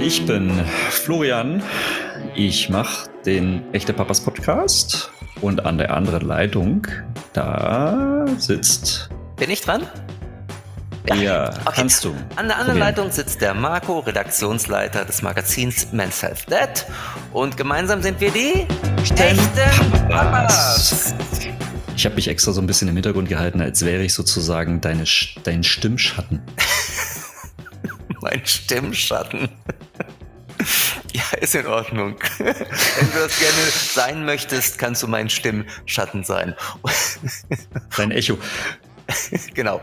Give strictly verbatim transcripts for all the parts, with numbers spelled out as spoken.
Ich bin Florian, ich mache den Echte Papas Podcast und an der anderen Leitung, da sitzt... Bin ich dran? Ja, ja okay. Kannst du. An der anderen Leitung sitzt der Marco, Redaktionsleiter des Magazins Men's Health Dad, und gemeinsam sind wir die Echten Papas. Ich habe mich extra so ein bisschen im Hintergrund gehalten, als wäre ich sozusagen deine, dein Stimmschatten. Mein Stimmschatten. Ja, ist in Ordnung. Wenn du das gerne sein möchtest, kannst du mein Stimmschatten sein. Dein Echo. Genau.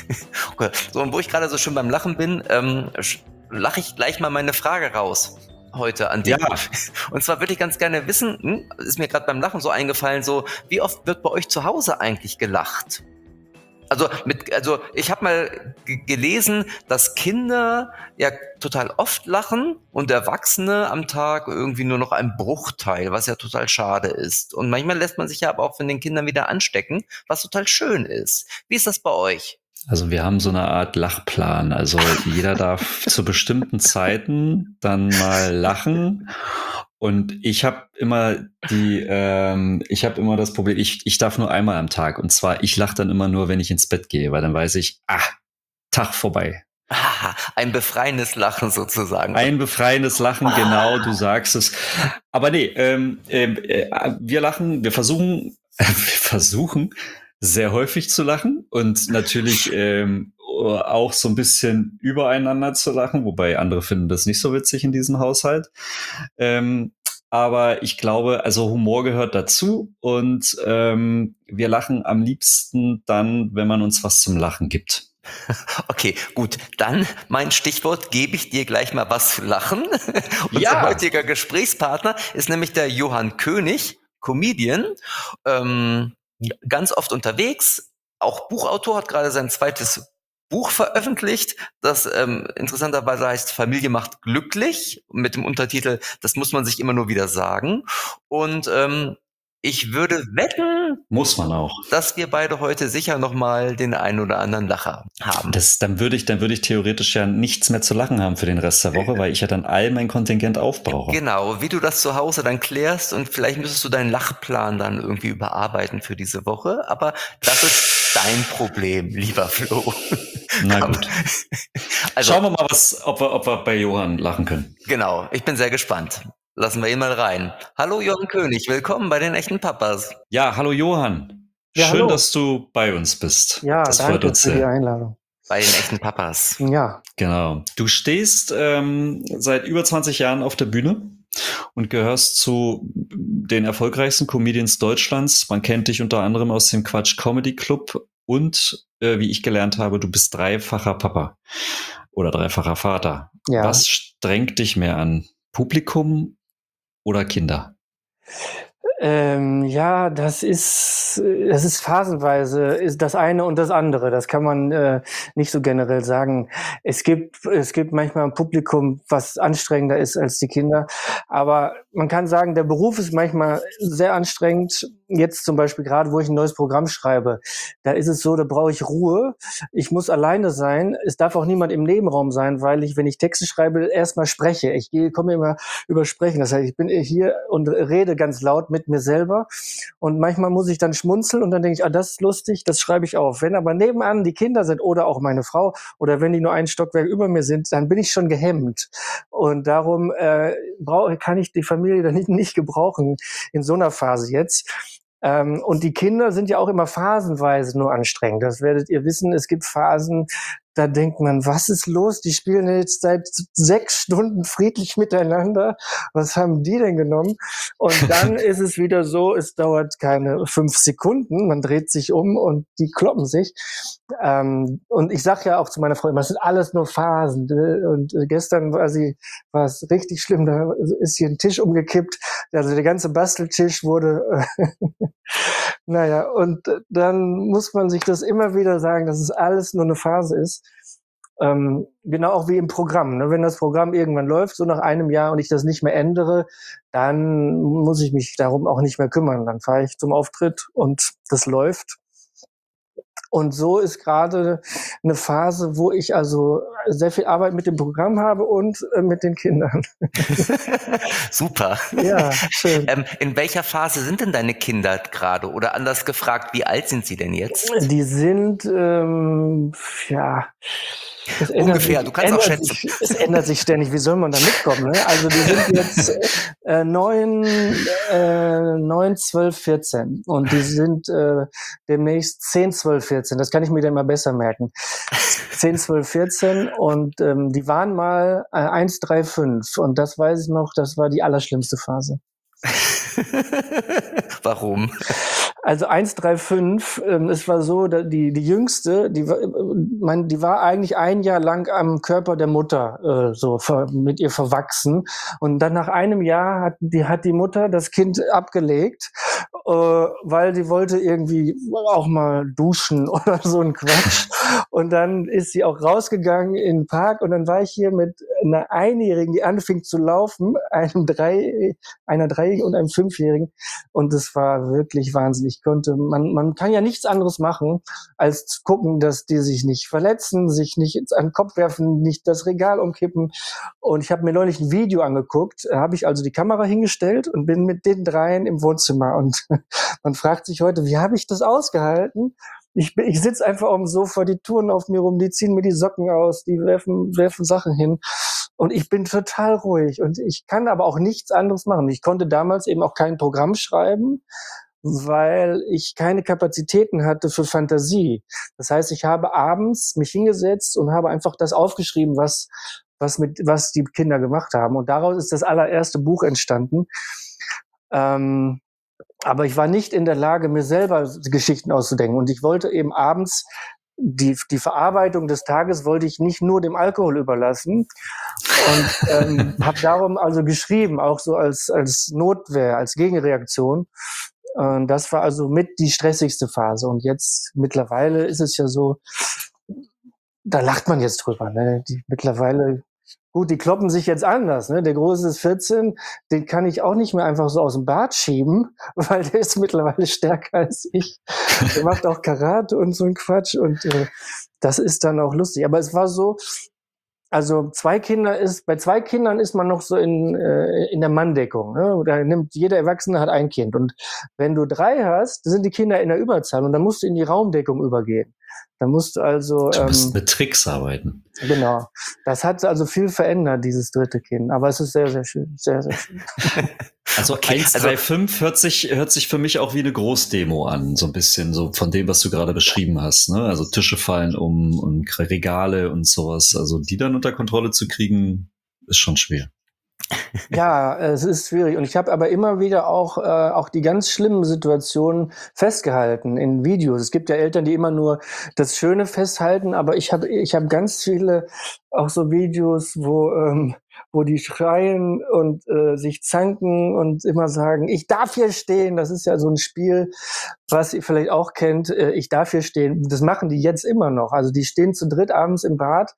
So, und wo ich gerade so schön beim Lachen bin, ähm, lache ich gleich mal meine Frage raus heute an dich. Ja. Und zwar würde ich ganz gerne wissen, hm, ist mir gerade beim Lachen so eingefallen, so, wie oft wird bei euch zu Hause eigentlich gelacht? Also mit, also ich habe mal g- gelesen, dass Kinder ja total oft lachen und Erwachsene am Tag irgendwie nur noch ein Bruchteil, was ja total schade ist. Und manchmal lässt man sich ja aber auch von den Kindern wieder anstecken, was total schön ist. Wie ist das bei euch? Also wir haben so eine Art Lachplan. Also jeder darf zu bestimmten Zeiten dann mal lachen. Und ich habe immer die, ähm, ich habe immer das Problem, ich, ich darf nur einmal am Tag. Und zwar, ich lache dann immer nur, wenn ich ins Bett gehe, weil dann weiß ich, ah, Tag vorbei. Ah, ein befreiendes Lachen sozusagen. Ein befreiendes Lachen, genau, du sagst es. Aber nee, ähm, äh, wir lachen, wir versuchen, äh, wir versuchen sehr häufig zu lachen und natürlich ähm, auch so ein bisschen übereinander zu lachen, wobei andere finden das nicht so witzig in diesem Haushalt. Ähm, aber ich glaube, also Humor gehört dazu und ähm, wir lachen am liebsten dann, wenn man uns was zum Lachen gibt. Okay, gut. Dann mein Stichwort, gebe ich dir gleich mal was zu lachen. Unser Ja. heutiger Gesprächspartner ist nämlich der Johann König, Comedian, ähm, ganz oft unterwegs, auch Buchautor, hat gerade sein zweites Buch veröffentlicht, das ähm, interessanterweise heißt Familie macht glücklich, mit dem Untertitel Das muss man sich immer nur wieder sagen. Und ähm, ich würde wetten, Muss man auch. dass wir beide heute sicher nochmal den einen oder anderen Lacher haben. Das, dann würde ich, dann würde ich theoretisch ja nichts mehr zu lachen haben für den Rest der Woche, weil ich ja dann all mein Kontingent aufbrauche. Genau, wie du das zu Hause dann klärst, und vielleicht müsstest du deinen Lachplan dann irgendwie überarbeiten für diese Woche, aber das ist dein Problem, lieber Flo. Na gut. Also, schauen wir mal, was, ob wir, ob wir bei Johann lachen können. Genau, ich bin sehr gespannt. Lassen wir ihn mal rein. Hallo Johann König, willkommen bei den Echten Papas. Ja, hallo Johann. Ja, Schön, hallo. dass du bei uns bist. Ja, das freut danke uns für die sehr. Einladung. Bei den Echten Papas. Ja, Genau. Du stehst ähm, seit über zwanzig Jahren auf der Bühne und gehörst zu den erfolgreichsten Comedians Deutschlands. Man kennt dich unter anderem aus dem Quatsch Comedy Club und, äh, wie ich gelernt habe, du bist dreifacher Papa oder dreifacher Vater. ja. Was strengt dich mehr an? Publikum oder Kinder? Ähm, ja, das ist, äh, das ist phasenweise ist das eine und das andere. Das kann man äh, nicht so generell sagen. Es gibt, es gibt manchmal ein Publikum, was anstrengender ist als die Kinder. Aber man kann sagen, der Beruf ist manchmal sehr anstrengend. Jetzt zum Beispiel gerade, wo ich ein neues Programm schreibe, da ist es so, da brauche ich Ruhe. Ich muss alleine sein. Es darf auch niemand im Nebenraum sein, weil ich, wenn ich Texte schreibe, erstmal spreche. Ich gehe, komme immer über Sprechen. Das heißt, ich bin hier und rede ganz laut mit mir selber. Und manchmal muss ich dann schmunzeln und dann denke ich, ah, das ist lustig, das schreibe ich auf. Wenn aber nebenan die Kinder sind oder auch meine Frau oder wenn die nur ein Stockwerk über mir sind, dann bin ich schon gehemmt. Und darum äh, brauche, kann ich die Familie dann nicht, nicht gebrauchen in so einer Phase jetzt. Ähm, und die Kinder sind ja auch immer phasenweise nur anstrengend. Das werdet ihr wissen. Es gibt Phasen, da denkt man, was ist los? Die spielen jetzt seit sechs Stunden friedlich miteinander. Was haben die denn genommen? Und dann ist es wieder so, es dauert keine fünf Sekunden. Man dreht sich um und die kloppen sich. Ähm, und ich sage ja auch zu meiner Freundin, das sind alles nur Phasen. Und gestern war sie, war es richtig schlimm. Da ist hier ein Tisch umgekippt. Also der ganze Basteltisch wurde naja, und dann muss man sich das immer wieder sagen, dass es alles nur eine Phase ist. Ähm, genau auch wie im Programm. Ne? Wenn das Programm irgendwann läuft, so nach einem Jahr, und ich das nicht mehr ändere, dann muss ich mich darum auch nicht mehr kümmern. Dann fahre ich zum Auftritt und das läuft. Und so ist gerade eine Phase, wo ich also sehr viel Arbeit mit dem Programm habe und äh, mit den Kindern. Super. Ja, schön. Ähm, in welcher Phase sind denn deine Kinder gerade? Oder anders gefragt, wie alt sind sie denn jetzt? Die sind, ähm, ja, es ändert Ungefähr, sich, du kannst auch ändert schätzen. sich, es ändert sich ständig. Wie soll man da mitkommen? Ne? Also die sind jetzt äh, neun, äh, neun, zwölf, vierzehn und die sind äh, demnächst zehn, zwölf, vierzehn. Das kann ich mir dann mal besser merken. zehn, zwölf, vierzehn und ähm, die waren mal äh, eins, drei, fünf und das weiß ich noch, das war die allerschlimmste Phase. Warum? Also eins, drei, fünf, ähm, es war so, da die, die Jüngste, die war, mein, die war eigentlich ein Jahr lang am Körper der Mutter äh, so ver, mit ihr verwachsen. Und dann nach einem Jahr hat die, hat die Mutter das Kind abgelegt, äh, weil die wollte irgendwie auch mal duschen oder so ein Quatsch. Und dann ist sie auch rausgegangen in den Park und dann war ich hier mit einer Einjährigen, die anfing zu laufen, einem drei, einer Dreijährigen und einem Fünfjährigen. Und es war wirklich wahnsinnig. Ich konnte, man, man kann ja nichts anderes machen, als zu gucken, dass die sich nicht verletzen, sich nicht an den Kopf werfen, nicht das Regal umkippen. Und ich habe mir neulich ein Video angeguckt, habe ich also die Kamera hingestellt und bin mit den dreien im Wohnzimmer. Und man fragt sich heute, wie habe ich das ausgehalten? Ich, ich sitze einfach auf dem Sofa, die touren auf mir rum, die ziehen mir die Socken aus, die werfen, werfen Sachen hin. Und ich bin total ruhig. Und ich kann aber auch nichts anderes machen. Ich konnte damals eben auch kein Programm schreiben, weil ich keine Kapazitäten hatte für Fantasie. Das heißt, ich habe abends mich hingesetzt und habe einfach das aufgeschrieben, was, was, mit, was die Kinder gemacht haben. Und daraus ist das allererste Buch entstanden. Ähm, aber ich war nicht in der Lage, mir selber Geschichten auszudenken. Und ich wollte eben abends die, die Verarbeitung des Tages wollte ich nicht nur dem Alkohol überlassen und ähm, habe darum also geschrieben, auch so als, als Notwehr, als Gegenreaktion. Und das war also mit die stressigste Phase. Und jetzt mittlerweile ist es ja so, da lacht man jetzt drüber. Ne? Die, mittlerweile, gut, die kloppen sich jetzt anders. Ne? Der Große ist vierzehn, den kann ich auch nicht mehr einfach so aus dem Bad schieben, weil der ist mittlerweile stärker als ich. Der macht auch Karate und so ein Quatsch. Und äh, das ist dann auch lustig. Aber es war so, also zwei Kinder ist, bei zwei Kindern ist man noch so in, äh, in der Manndeckung. Ne? Da nimmt jeder Erwachsene hat ein Kind. Und wenn du drei hast, sind die Kinder in der Überzahl und dann musst du in die Raumdeckung übergehen. Da musst du also. Du musst ähm, mit Tricks arbeiten. Genau. Das hat also viel verändert, dieses dritte Kind. Aber es ist sehr, sehr schön. Sehr, sehr schön. Also Okay, eins also- drei fünf hört sich, hört sich für mich auch wie eine Großdemo an, so ein bisschen so von dem, was du gerade beschrieben hast. Ne? Also Tische fallen um und Regale und sowas. Also die dann unter Kontrolle zu kriegen, ist schon schwer. Ja, es ist schwierig. Und ich habe aber immer wieder auch, äh, auch die ganz schlimmen Situationen festgehalten in Videos. Es gibt ja Eltern, die immer nur das Schöne festhalten, aber ich habe ich hab ganz viele auch so Videos, wo, ähm, wo die schreien und äh, sich zanken und immer sagen, ich darf hier stehen. Das ist ja so ein Spiel, was ihr vielleicht auch kennt. Äh, ich darf hier stehen. Das machen die jetzt immer noch. Also die stehen zu dritt abends im Bad.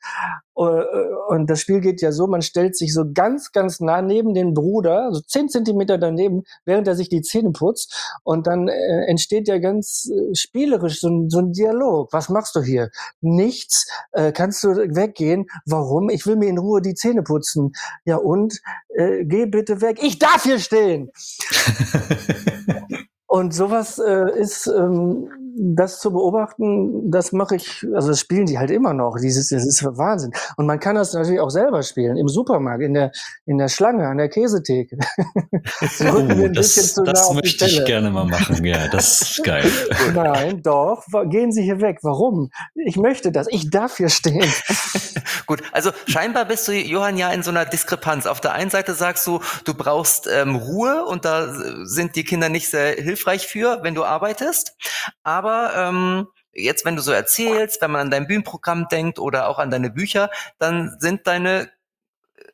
Und das Spiel geht ja so, man stellt sich so ganz, ganz nah neben den Bruder, so zehn Zentimeter daneben, während er sich die Zähne putzt. Und dann äh, entsteht ja ganz äh, spielerisch so ein, so ein Dialog. Was machst du hier? Nichts. Äh, kannst du weggehen? Warum? Ich will mir in Ruhe die Zähne putzen. Ja und? Äh, geh bitte weg. Ich darf hier stehen! Und sowas äh, ist, ähm, das zu beobachten, das mache ich, also das spielen die halt immer noch. Dieses, das ist Wahnsinn. Und man kann das natürlich auch selber spielen, im Supermarkt, in der, in der Schlange, an der Käsetheke. Sie rücken mir Oh, ein bisschen das zu nah das auf die möchte ich Stelle. gerne mal machen. Ja, das ist geil. Nein, doch, wa- gehen Sie hier weg. Warum? Ich möchte das. Ich darf hier stehen. Gut, also scheinbar bist du, Johann, ja in so einer Diskrepanz. Auf der einen Seite sagst du, du brauchst ähm, Ruhe und da sind die Kinder nicht sehr hilfreich für, wenn du arbeitest. Aber ähm, jetzt, wenn du so erzählst, wenn man an dein Bühnenprogramm denkt oder auch an deine Bücher, dann sind deine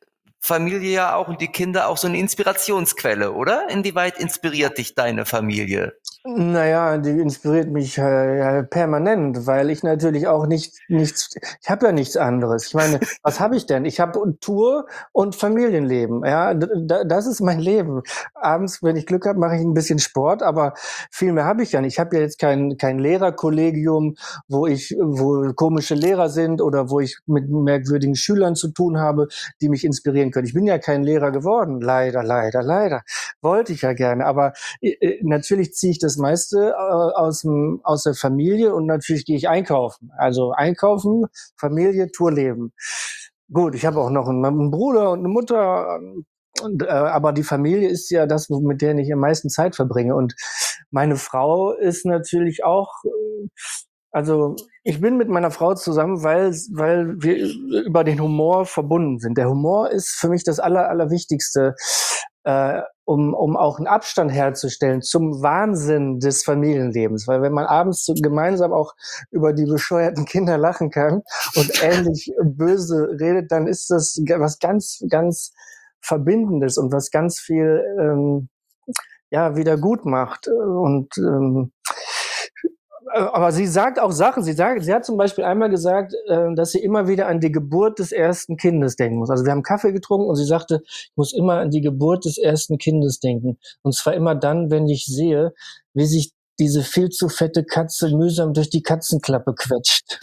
Familie ja auch und die Kinder auch so eine Inspirationsquelle, oder? Inwieweit inspiriert dich deine Familie? Naja, die inspiriert mich äh, ja, permanent, weil ich natürlich auch nicht nichts, ich habe ja nichts anderes. Ich meine, was habe ich denn? Ich habe Tour und Familienleben. Ja, d- d- das ist mein Leben. Abends, wenn ich Glück habe, mache ich ein bisschen Sport, aber viel mehr habe ich ja nicht. Ich habe ja jetzt kein kein Lehrerkollegium, wo ich, wo komische Lehrer sind oder wo ich mit merkwürdigen Schülern zu tun habe, die mich inspirieren können. Ich bin ja kein Lehrer geworden, leider, leider, leider. Wollte ich ja gerne, aber äh, natürlich ziehe ich das meiste äh, aus, dem, aus der Familie und natürlich gehe ich einkaufen. Also einkaufen, Familie, Tourleben. Gut, ich habe auch noch einen, einen Bruder und eine Mutter, ähm, und, äh, aber die Familie ist ja das, mit der ich am meisten Zeit verbringe. Und meine Frau ist natürlich auch, äh, also ich bin mit meiner Frau zusammen, weil, weil wir über den Humor verbunden sind. Der Humor ist für mich das Aller, Allerwichtigste, äh, um, um auch einen Abstand herzustellen zum Wahnsinn des Familienlebens. Weil wenn man abends so gemeinsam auch über die bescheuerten Kinder lachen kann und ähnlich böse redet, dann ist das was ganz, ganz Verbindendes und was ganz viel ähm, ja, wieder gut macht. Und ähm, aber sie sagt auch Sachen. Sie sagt, sie hat zum Beispiel einmal gesagt, äh, dass sie immer wieder an die Geburt des ersten Kindes denken muss. Also wir haben Kaffee getrunken und sie sagte, ich muss immer an die Geburt des ersten Kindes denken. Und zwar immer dann, wenn ich sehe, wie sich diese viel zu fette Katze mühsam durch die Katzenklappe quetscht.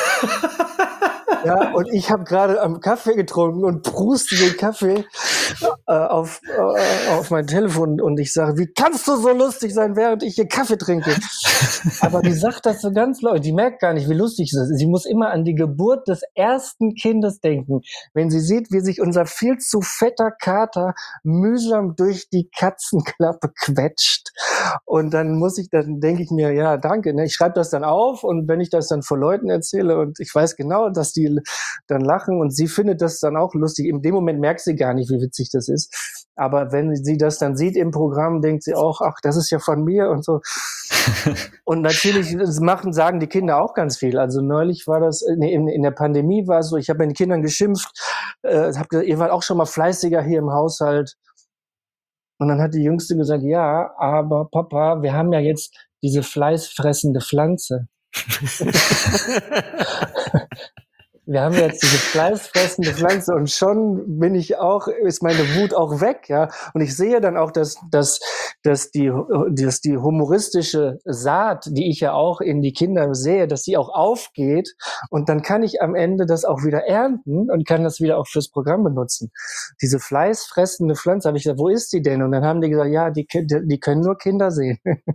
Ja, und ich habe gerade am Kaffee getrunken und pruste den Kaffee äh, auf, äh, auf mein Telefon und ich sage, wie kannst du so lustig sein, während ich hier Kaffee trinke? Aber die sagt das so ganz laut, die merkt gar nicht, wie lustig es ist. Sie muss immer an die Geburt des ersten Kindes denken, wenn sie sieht, wie sich unser viel zu fetter Kater mühsam durch die Katzenklappe quetscht. Und dann muss ich, dann denke ich mir, ja, danke, ne? Ich schreibe das dann auf und wenn ich das dann vor Leuten erzähle und ich weiß genau, dass die dann lachen und sie findet das dann auch lustig. In dem Moment merkt sie gar nicht, wie witzig das ist. Aber wenn sie das dann sieht im Programm, denkt sie auch, ach, das ist ja von mir und so. Und natürlich machen, sagen die Kinder auch ganz viel. Also neulich war das, nee, in, in der Pandemie war es so, ich habe mit den Kindern geschimpft, äh, habe gesagt, ihr wart auch schon mal fleißiger hier im Haushalt. Und dann hat die Jüngste gesagt, ja, aber Papa, wir haben ja jetzt diese fleißfressende Pflanze. Wir haben jetzt diese fleißfressende Pflanze und schon bin ich auch, ist meine Wut auch weg, ja. Und ich sehe dann auch, dass, dass, dass die, dass die humoristische Saat, die ich ja auch in die Kinder sehe, dass die auch aufgeht und dann kann ich am Ende das auch wieder ernten und kann das wieder auch fürs Programm benutzen. Diese fleißfressende Pflanze, habe ich gesagt, wo ist die denn? Und dann haben die gesagt, ja, die, die können nur Kinder sehen.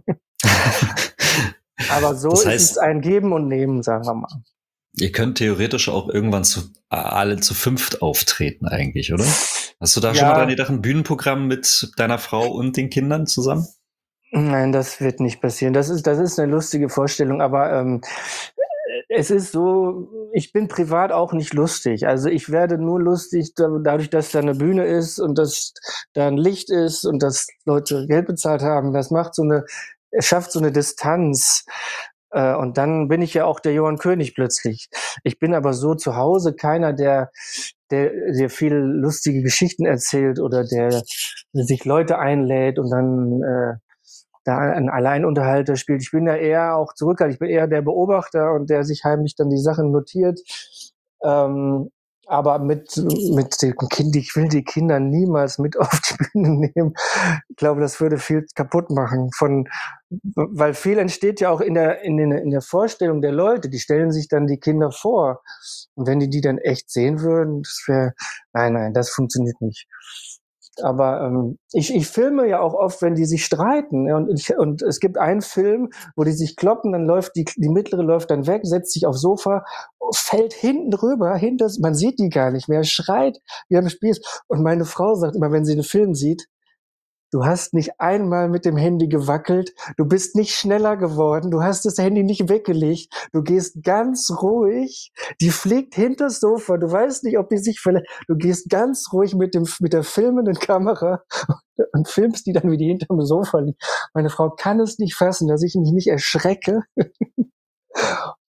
Aber so Das heißt, ist es ein Geben und Nehmen, sagen wir mal. Ihr könnt theoretisch auch irgendwann zu, alle zu fünft auftreten eigentlich, oder? Hast du da Ja. schon mal dran gedacht, ein Bühnenprogramm mit deiner Frau und den Kindern zusammen? Nein, das wird nicht passieren. Das ist, das ist eine lustige Vorstellung, aber ähm, es ist so, ich bin privat auch nicht lustig. Also ich werde nur lustig da- dadurch, dass da eine Bühne ist und dass da ein Licht ist und dass Leute Geld bezahlt haben. Das macht so eine, es schafft so eine Distanz. Äh, Und dann bin ich ja auch der Johann König plötzlich. Ich bin aber so zu Hause keiner, der, der, der viel lustige Geschichten erzählt oder der sich Leute einlädt und dann äh, da einen Alleinunterhalter spielt. Ich bin ja eher auch zurückhaltend. Ich bin eher der Beobachter und der sich heimlich dann die Sachen notiert. Ähm, aber mit, mit dem Kind, ich will die Kinder niemals mit auf die Bühne nehmen. Ich glaube, das würde viel kaputt machen von, weil viel entsteht ja auch in der, in, den, in der Vorstellung der Leute. Die stellen sich dann die Kinder vor. Und wenn die die dann echt sehen würden, das wäre, nein, nein, das funktioniert nicht. Aber ähm, ich, ich filme ja auch oft, wenn die sich streiten. Ja, und, ich, und es gibt einen Film, wo die sich kloppen, dann läuft die, die mittlere läuft dann weg, setzt sich aufs Sofa, fällt hinten drüber, hinter, man sieht die gar nicht mehr, schreit wie am Spieß. Und meine Frau sagt immer, wenn sie den Film sieht, du hast nicht einmal mit dem Handy gewackelt, du bist nicht schneller geworden, du hast das Handy nicht weggelegt, du gehst ganz ruhig, die fliegt hinter das Sofa, du weißt nicht, ob die sich verletzt, du gehst ganz ruhig mit dem mit der filmenden Kamera und filmst die dann, wie die hinterm Sofa liegt. Meine Frau kann es nicht fassen, dass ich mich nicht erschrecke.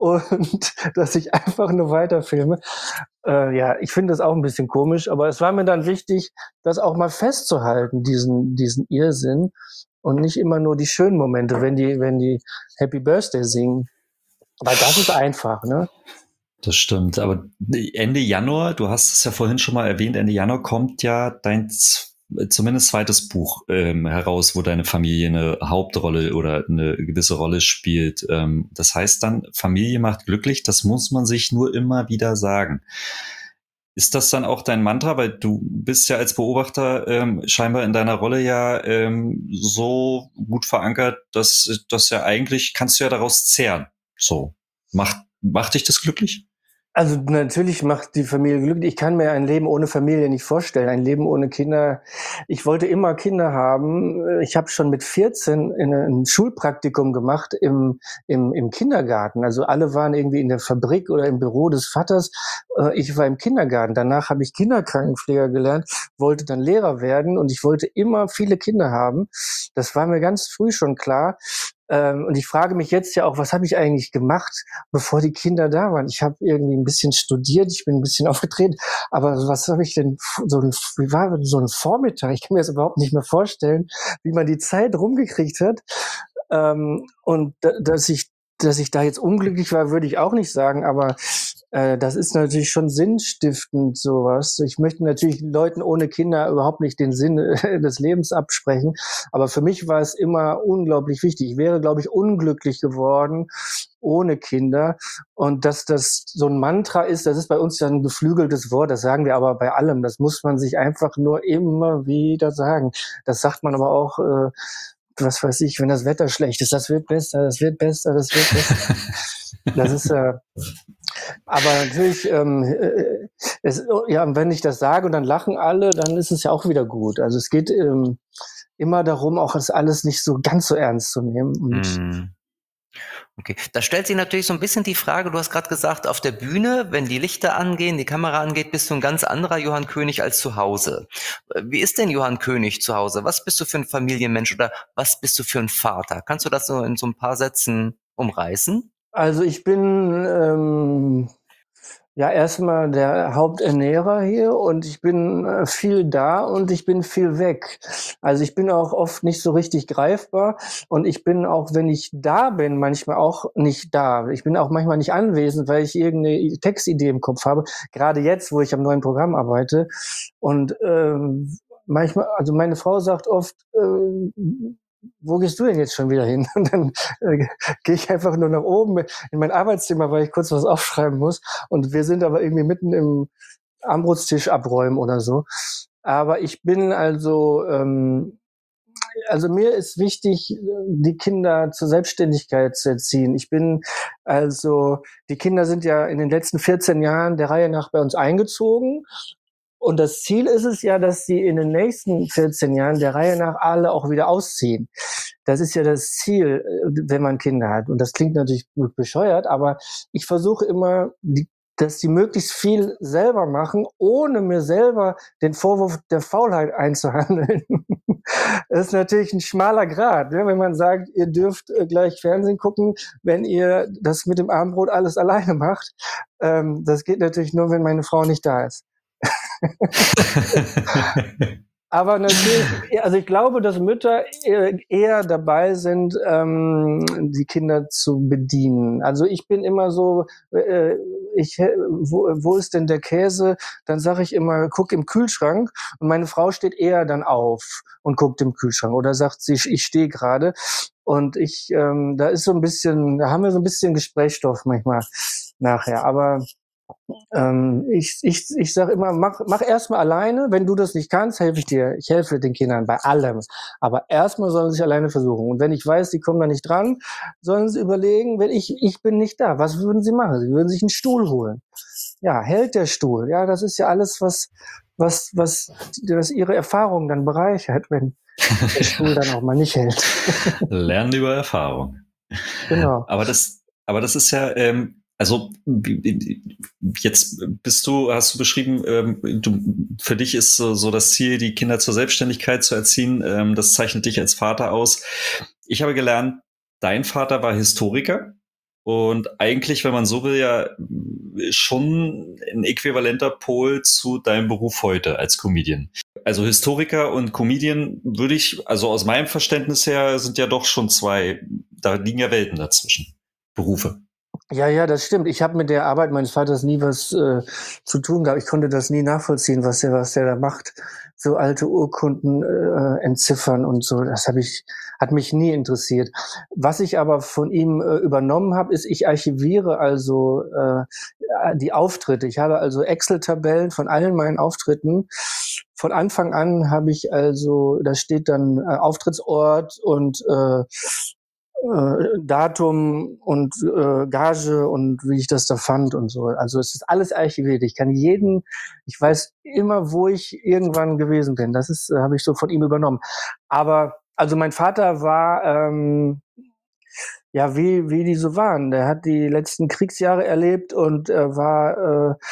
und dass ich einfach nur weiterfilme. Äh, ja, ich finde das auch ein bisschen komisch, aber es war mir dann wichtig, das auch mal festzuhalten, diesen diesen Irrsinn und nicht immer nur die schönen Momente, wenn die wenn die Happy Birthday singen. Weil das ist einfach, ne? Das stimmt, aber Ende Januar, du hast es ja vorhin schon mal erwähnt, Ende Januar kommt ja dein z- zumindest zweites Buch ähm, heraus, wo deine Familie eine Hauptrolle oder eine gewisse Rolle spielt. Ähm, das heißt dann, Familie macht glücklich, das muss man sich nur immer wieder sagen. Ist das dann auch dein Mantra? Weil du bist ja als Beobachter ähm, scheinbar in deiner Rolle ja ähm, so gut verankert, dass das ja eigentlich, kannst du ja daraus zehren. So, macht, macht dich das glücklich? Also natürlich macht die Familie glücklich. Ich kann mir ein Leben ohne Familie nicht vorstellen, ein Leben ohne Kinder. Ich wollte immer Kinder haben. Ich habe schon mit vierzehn in ein Schulpraktikum gemacht im, im, im Kindergarten. Also alle waren irgendwie in der Fabrik oder im Büro des Vaters. Äh, Ich war im Kindergarten. Danach habe ich Kinderkrankenpfleger gelernt, wollte dann Lehrer werden und ich wollte immer viele Kinder haben. Das war mir ganz früh schon klar. Ähm, Und ich frage mich jetzt ja auch, was habe ich eigentlich gemacht, bevor die Kinder da waren? Ich habe irgendwie ein bisschen studiert, ich bin ein bisschen aufgetreten, aber was habe ich denn, f- so ein, wie war so ein Vormittag? Ich kann mir das überhaupt nicht mehr vorstellen, wie man die Zeit rumgekriegt hat. Ähm, und da, dass ich, dass ich da jetzt unglücklich war, würde ich auch nicht sagen, aber äh, das ist natürlich schon sinnstiftend, sowas. Ich möchte natürlich Leuten ohne Kinder überhaupt nicht den Sinn äh, des Lebens absprechen, aber für mich war es immer unglaublich wichtig. Ich wäre, glaube ich, unglücklich geworden ohne Kinder. Und dass das so ein Mantra ist, das ist bei uns ja ein geflügeltes Wort, das sagen wir aber bei allem. Das muss man sich einfach nur immer wieder sagen. Das sagt man aber auch, äh, was weiß ich, wenn das Wetter schlecht ist, das wird besser, das wird besser, das wird besser. Das ist, äh, aber natürlich, ähm, äh, es, ja, und wenn ich das sage und dann lachen alle, dann ist es ja auch wieder gut. Also es geht ähm, immer darum, auch das alles nicht so ganz so ernst zu nehmen. Und Mm. Okay, da stellt sich natürlich so ein bisschen die Frage, du hast gerade gesagt, auf der Bühne, wenn die Lichter angehen, die Kamera angeht, bist du ein ganz anderer Johann König als zu Hause. Äh, Wie ist denn Johann König zu Hause? Was bist du für ein Familienmensch oder was bist du für ein Vater? Kannst du das so in so ein paar Sätzen umreißen? also ich bin ähm, ja erstmal der Haupternährer hier und ich bin äh, viel da und ich bin viel weg. Also ich bin auch oft nicht so richtig greifbar und ich bin auch, wenn ich da bin, manchmal auch nicht da. Ich bin auch manchmal nicht anwesend, weil ich irgendeine Textidee im Kopf habe. Gerade jetzt, wo ich am neuen Programm arbeite. Und ähm, manchmal, also meine Frau sagt oft, äh, wo gehst du denn jetzt schon wieder hin? Und dann äh, gehe ich einfach nur nach oben in mein Arbeitszimmer, weil ich kurz was aufschreiben muss. Und wir sind aber irgendwie mitten im Armbrotstisch abräumen oder so. Aber ich bin also, ähm, also mir ist wichtig, die Kinder zur Selbstständigkeit zu erziehen. Ich bin also, die Kinder sind ja in den letzten vierzehn Jahren der Reihe nach bei uns eingezogen. Und das Ziel ist es ja, dass sie in den nächsten vierzehn Jahren der Reihe nach alle auch wieder ausziehen. Das ist ja das Ziel, äh, wenn man Kinder hat. Und das klingt natürlich gut bescheuert, aber ich versuche immer, die, dass die möglichst viel selber machen, ohne mir selber den Vorwurf der Faulheit einzuhandeln. Das ist natürlich ein schmaler Grat, ne? Wenn man sagt, ihr dürft äh, gleich Fernsehen gucken, wenn ihr das mit dem Abendbrot alles alleine macht. Ähm, das geht natürlich nur, wenn meine Frau nicht da ist. Aber natürlich, also ich glaube, dass Mütter eher, eher dabei sind, ähm, die Kinder zu bedienen. Also ich bin immer so, äh, ich, wo, wo ist denn der Käse? Dann sage ich immer, guck im Kühlschrank. Und meine Frau steht eher dann auf und guckt im Kühlschrank. Oder sagt sie, ich stehe gerade. Und ich, ähm, da ist so ein bisschen, da haben wir so ein bisschen Gesprächsstoff manchmal nachher. Aber ähm, ich ich, ich sage immer, mach, mach erstmal alleine. Wenn du das nicht kannst, helfe ich dir. Ich helfe den Kindern bei allem. Aber erstmal sollen sie sich alleine versuchen. Und wenn ich weiß, die kommen da nicht dran, sollen sie überlegen, wenn ich, ich bin nicht da, was würden sie machen? Sie würden sich einen Stuhl holen. Ja, hält der Stuhl? Ja, das ist ja alles, was, was, was, was ihre Erfahrung dann bereichert, wenn der Stuhl dann auch mal nicht hält. Lernen über Erfahrung. Genau. Aber das, aber das ist ja, ähm, also jetzt bist du, hast du beschrieben, ähm, du, für dich ist so, so das Ziel, die Kinder zur Selbstständigkeit zu erziehen. Ähm, das zeichnet dich als Vater aus. Ich habe gelernt, dein Vater war Historiker. und eigentlich, wenn man so will, ja schon ein äquivalenter Pol zu deinem Beruf heute als Comedian. Also Historiker und Comedian würde ich, also aus meinem Verständnis her, sind ja doch schon zwei, da liegen ja Welten dazwischen. Berufe. Ja, ja, das stimmt. Ich habe mit der Arbeit meines Vaters nie was äh, zu tun gehabt. Ich konnte das nie nachvollziehen, was der, was der da macht. So alte Urkunden äh, entziffern und so. Das habe ich, hat mich nie interessiert. Was ich aber von ihm äh, übernommen habe, ist, ich archiviere also äh, die Auftritte. Ich habe also Excel-Tabellen von allen meinen Auftritten. Von Anfang an habe ich also, da steht dann äh, Auftrittsort und äh, Äh, Datum und äh, Gage und wie ich das da fand und so. Also es ist alles archiviert. Ich kann jeden, ich weiß immer, wo ich irgendwann gewesen bin. Das ist, äh, habe ich so von ihm übernommen. Aber also mein Vater war ähm, ja wie wie die so waren. Der hat die letzten Kriegsjahre erlebt und äh, war äh,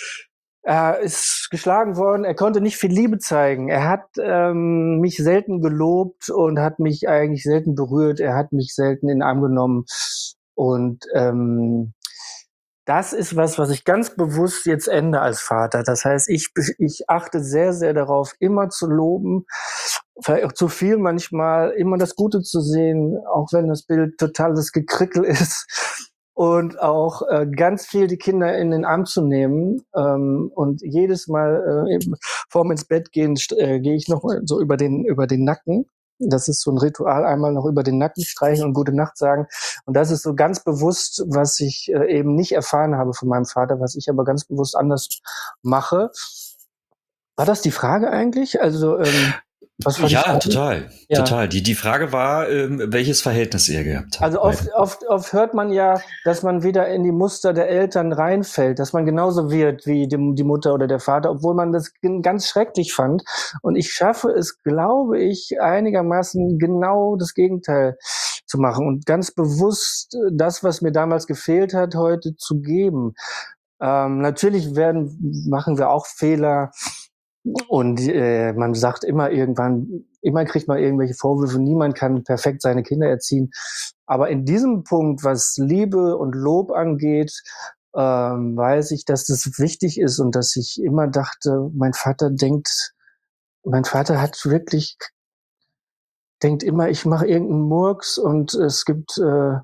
er ist geschlagen worden, er konnte nicht viel Liebe zeigen. Er hat ähm, mich selten gelobt und hat mich eigentlich selten berührt. Er hat mich selten in den Arm genommen. Und ähm, das ist was, was ich ganz bewusst jetzt ändere als Vater. Das heißt, ich, ich achte sehr, sehr darauf, immer zu loben, vielleicht auch zu viel manchmal, immer das Gute zu sehen, auch wenn das Bild totales Gekrickel ist. Und auch äh, ganz viel die Kinder in den Arm zu nehmen. Ähm, und jedes Mal äh, vorm ins Bett gehen, äh, gehe ich noch so über den, über den Nacken. Das ist so ein Ritual, einmal noch über den Nacken streichen und gute Nacht sagen. Und das ist so ganz bewusst, was ich äh, eben nicht erfahren habe von meinem Vater, was ich aber ganz bewusst anders mache. War das die Frage eigentlich? Also, ähm, was war die Ja, Frage? total, Ja. total. Die, die Frage war, ähm, welches Verhältnis ihr gehabt habt. Also oft, oft, oft hört man ja, dass man wieder in die Muster der Eltern reinfällt, dass man genauso wird wie die, die Mutter oder der Vater, obwohl man das ganz schrecklich fand. Und ich schaffe es, glaube ich, einigermaßen genau das Gegenteil zu machen und ganz bewusst das, was mir damals gefehlt hat, heute zu geben. Ähm, natürlich werden, machen wir auch Fehler. Und äh, man sagt immer irgendwann, immer kriegt man irgendwelche Vorwürfe, niemand kann perfekt seine Kinder erziehen. Aber in diesem Punkt, was Liebe und Lob angeht, ähm, weiß ich, dass das wichtig ist und dass ich immer dachte, mein Vater denkt, mein Vater hat wirklich, denkt immer, ich mache irgendeinen Murks und es gibt, äh,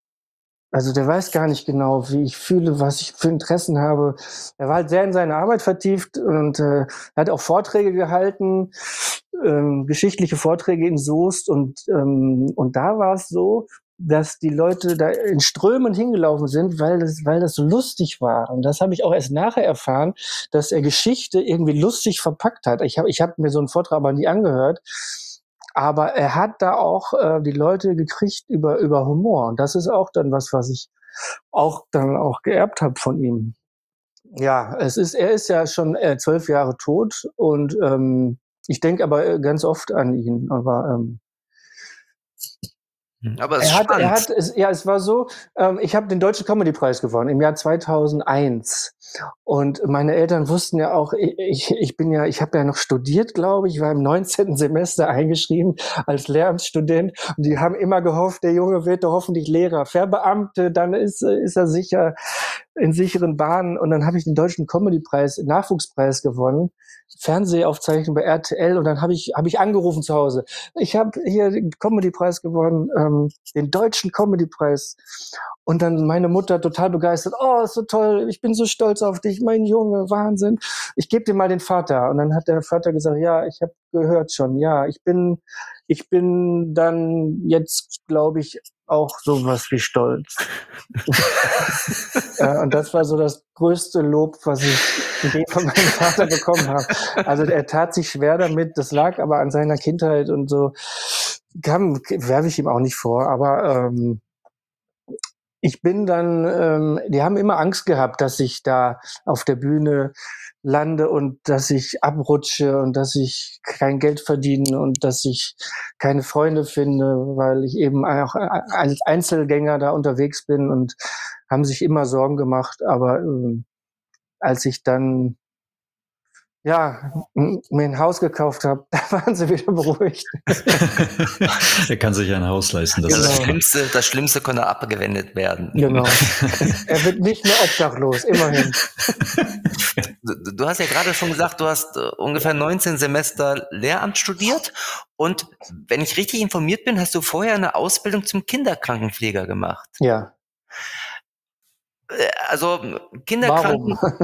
also der weiß gar nicht genau, wie ich fühle, was ich für Interessen habe. Er war halt sehr in seine Arbeit vertieft und äh, hat auch Vorträge gehalten, ähm, geschichtliche Vorträge in Soest. Und, ähm, und da war es so, dass die Leute da in Strömen hingelaufen sind, weil das, weil das so lustig war. Und das habe ich auch erst nachher erfahren, dass er Geschichte irgendwie lustig verpackt hat. Ich habe ich hab mir so einen Vortrag aber nie angehört. Aber er hat da auch äh, die Leute gekriegt über, über Humor. Und das ist auch dann was, was ich auch dann auch geerbt habe von ihm. Ja, es ist, er ist ja schon äh, zwölf Jahre tot und ähm, ich denke aber ganz oft an ihn. Aber ähm, Aber es ist er hat, spannend. er hat, es, ja, es war so, ähm, ich habe den Deutschen Comedy-Preis gewonnen im Jahr zweitausendeins. Und meine Eltern wussten ja auch, ich, ich bin ja, ich habe ja noch studiert, glaube ich, war im neunzehnten Semester eingeschrieben als Lehramtsstudent. Und die haben immer gehofft, der Junge wird doch hoffentlich Lehrer, Verbeamte, dann ist, ist er sicher in sicheren Bahnen. Und dann habe ich den Deutschen Comedy-Preis, Nachwuchspreis gewonnen. Fernsehaufzeichnung bei R T L und dann habe ich habe ich angerufen zu Hause. Ich habe hier den Comedy-Preis gewonnen, ähm, den Deutschen Comedy-Preis. Und dann meine Mutter total begeistert. Oh, ist so toll, ich bin so stolz auf dich, mein Junge, Wahnsinn. Ich gebe dir mal den Vater. Und dann hat der Vater gesagt, ja, ich habe gehört schon, ja, ich bin, ich bin dann jetzt, glaube ich, auch sowas wie stolz. äh, und das war so das größte Lob, was ich je von meinem Vater bekommen habe. Also er tat sich schwer damit, das lag aber an seiner Kindheit und so. Kam, werfe ich ihm auch nicht vor, aber ähm, ich bin dann, ähm, die haben immer Angst gehabt, dass ich da auf der Bühne lande und dass ich abrutsche und dass ich kein Geld verdiene und dass ich keine Freunde finde, weil ich eben auch als Einzelgänger da unterwegs bin und haben sich immer Sorgen gemacht. Aber ähm, als ich dann ja, m- mir ein Haus gekauft habe, da waren sie wieder beruhigt. Er kann sich ein Haus leisten. Das Ja, das Genau. Schlimmste, das Schlimmste konnte abgewendet werden. Genau. Er wird nicht mehr obdachlos, immerhin. Du, du hast ja gerade schon gesagt, du hast äh, ungefähr neunzehn Semester Lehramt studiert und wenn ich richtig informiert bin, hast du vorher eine Ausbildung zum Kinderkrankenpfleger gemacht. Ja. Äh, Also Kinderkranken... Warum?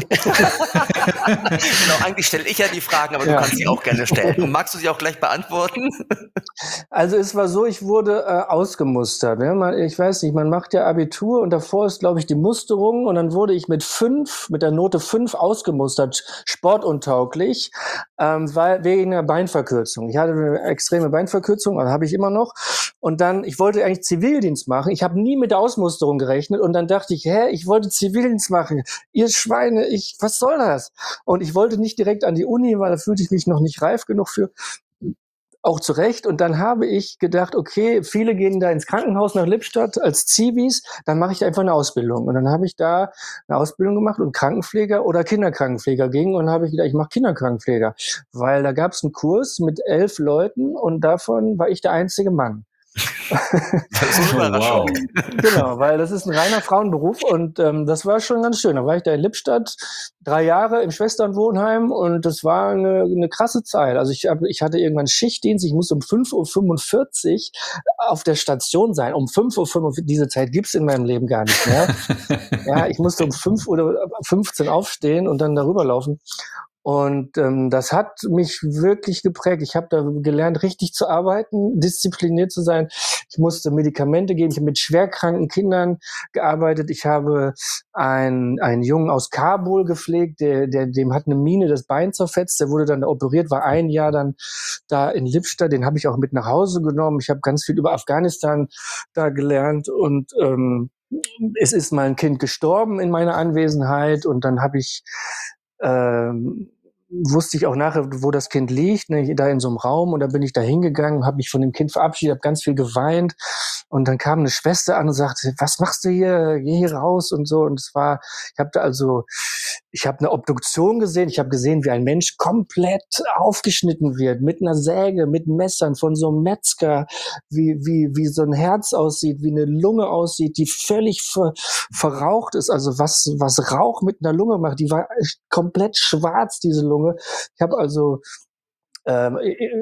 Genau, eigentlich stelle ich ja die Fragen, aber Ja. du kannst sie auch gerne stellen. Und magst du sie auch gleich beantworten? Also es war so, ich wurde äh, ausgemustert. Ne? Man, ich weiß nicht, man macht ja Abitur und davor ist, glaube ich, die Musterung und dann wurde ich mit fünf, mit der Note fünf ausgemustert, sportuntauglich, ähm, weil wegen einer Beinverkürzung. Ich hatte eine extreme Beinverkürzung, also habe ich immer noch. Und dann, ich wollte eigentlich Zivildienst machen. Ich habe nie mit der Ausmusterung gerechnet und dann dachte ich, hä, ich wollte Zivildienst machen. Ihr Schweine, ich, was soll das? Und ich wollte nicht direkt an die Uni, weil da fühlte ich mich noch nicht reif genug für. Auch zu Recht. Und dann habe ich gedacht, okay, viele gehen da ins Krankenhaus nach Lippstadt als Zivis, dann mache ich da einfach eine Ausbildung. Und dann habe ich da eine Ausbildung gemacht und Krankenpfleger oder Kinderkrankenpfleger ging und habe ich gedacht, ich mache Kinderkrankenpfleger. Weil da gab es einen Kurs mit elf Leuten und davon war ich der einzige Mann. Das ist eine Überraschung. Wow. Genau, weil das ist ein reiner Frauenberuf und ähm, das war schon ganz schön. Da war ich da in Lippstadt drei Jahre im Schwesternwohnheim und das war eine, eine krasse Zeit. Also ich, hab, ich hatte irgendwann Schichtdienst, ich musste um fünf Uhr fünfundvierzig auf der Station sein. Um fünf Uhr fünfundvierzig, diese Zeit gibt's in meinem Leben gar nicht mehr. Ja, ich musste um fünf Uhr fünfzehn aufstehen und dann darüber laufen. Und ähm, das hat mich wirklich geprägt. Ich habe da gelernt, richtig zu arbeiten, diszipliniert zu sein. Ich musste Medikamente geben. Ich habe mit schwerkranken Kindern gearbeitet. Ich habe einen, einen Jungen aus Kabul gepflegt, der, der, dem hat eine Mine das Bein zerfetzt. Der wurde dann operiert, war ein Jahr dann da in Lippstadt. Den habe ich auch mit nach Hause genommen. Ich habe ganz viel über Afghanistan da gelernt und ähm, es ist mal ein Kind gestorben in meiner Anwesenheit und dann habe ich ähm, wusste ich auch nachher, wo das Kind liegt, ne, da in so einem Raum und da bin ich da hingegangen, habe mich von dem Kind verabschiedet, habe ganz viel geweint und dann kam eine Schwester an und sagte, was machst du hier, geh hier raus und so und es war, ich habe da also, ich habe eine Obduktion gesehen, ich habe gesehen, wie ein Mensch komplett aufgeschnitten wird, mit einer Säge, mit Messern von so einem Metzger, wie, wie, wie so ein Herz aussieht, wie eine Lunge aussieht, die völlig ver, verraucht ist, also was, was Rauch mit einer Lunge macht, die war komplett schwarz, diese Lunge. Ich habe also ähm,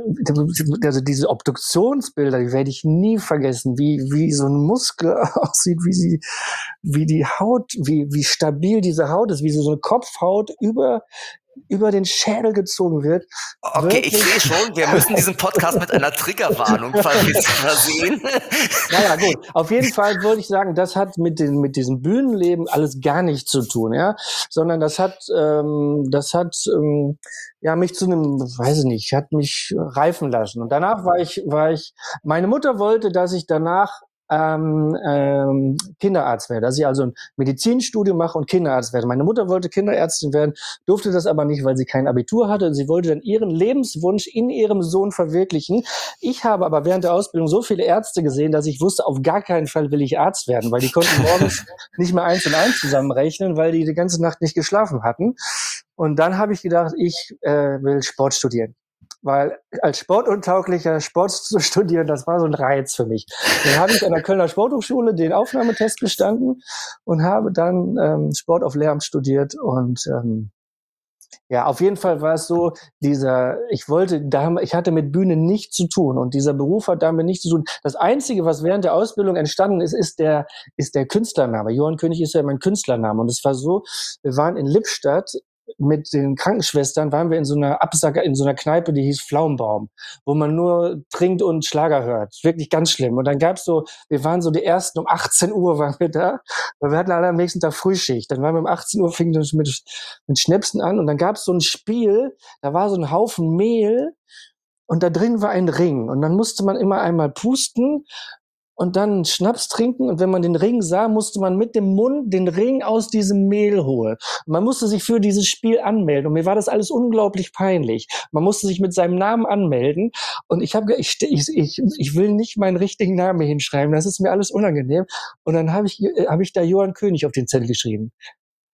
also diese Obduktionsbilder, die werde ich nie vergessen, wie wie so ein Muskel aussieht, wie sie, wie die Haut, wie wie stabil diese Haut ist, wie so eine Kopfhaut über über den Schädel gezogen wird. Okay, ich sehe schon, wir müssen diesen Podcast mit einer Triggerwarnung versehen. Naja, gut. Auf jeden Fall würde ich sagen, das hat mit dem, mit diesem Bühnenleben alles gar nichts zu tun, ja. Sondern das hat, ähm, das hat, ähm, ja, mich zu einem, weiß ich nicht, hat mich reifen lassen. Und danach war ich, war ich, meine Mutter wollte, dass ich danach ähm, ähm, Kinderarzt werde, dass ich also ein Medizinstudium mache und Kinderarzt werde. Meine Mutter wollte Kinderärztin werden, durfte das aber nicht, weil sie kein Abitur hatte. Sie wollte dann ihren Lebenswunsch in ihrem Sohn verwirklichen. Ich habe aber während der Ausbildung so viele Ärzte gesehen, dass ich wusste, auf gar keinen Fall will ich Arzt werden, weil die konnten morgens nicht mehr eins und eins zusammenrechnen, weil die die ganze Nacht nicht geschlafen hatten. Und dann habe ich gedacht, ich äh, will Sport studieren. Weil als sportuntauglicher Sport zu studieren, das war so ein Reiz für mich. Dann habe ich an der Kölner Sporthochschule den Aufnahmetest bestanden und habe dann ähm, Sport auf Lehramt studiert und ähm, ja, auf jeden Fall war es so, dieser, ich wollte, da, ich hatte mit Bühne nichts zu tun und dieser Beruf hat damit nichts zu tun. Das Einzige, was während der Ausbildung entstanden ist, ist der, ist der Künstlername. Johann König ist ja mein Künstlername und es war so, wir waren in Lippstadt mit den Krankenschwestern, waren wir in so einer Absacker, in so einer Kneipe, die hieß Pflaumenbaum, wo man nur trinkt und Schlager hört. Wirklich ganz schlimm. Und dann gab's so, wir waren so die ersten, um achtzehn Uhr waren wir da, weil wir hatten alle am nächsten Tag Frühschicht. Dann waren wir um achtzehn Uhr, fing das mit, mit Schnäpsen an und dann gab's so ein Spiel, da war so ein Haufen Mehl und da drin war ein Ring und dann musste man immer einmal pusten und dann Schnaps trinken und wenn man den Ring sah, musste man mit dem Mund den Ring aus diesem Mehl holen. Und man musste sich für dieses Spiel anmelden und mir war das alles unglaublich peinlich. Man musste sich mit seinem Namen anmelden und ich habe ich, ich, ich, ich will nicht meinen richtigen Namen hinschreiben, das ist mir alles unangenehm und dann habe ich, hab ich da Johann König auf den Zettel geschrieben.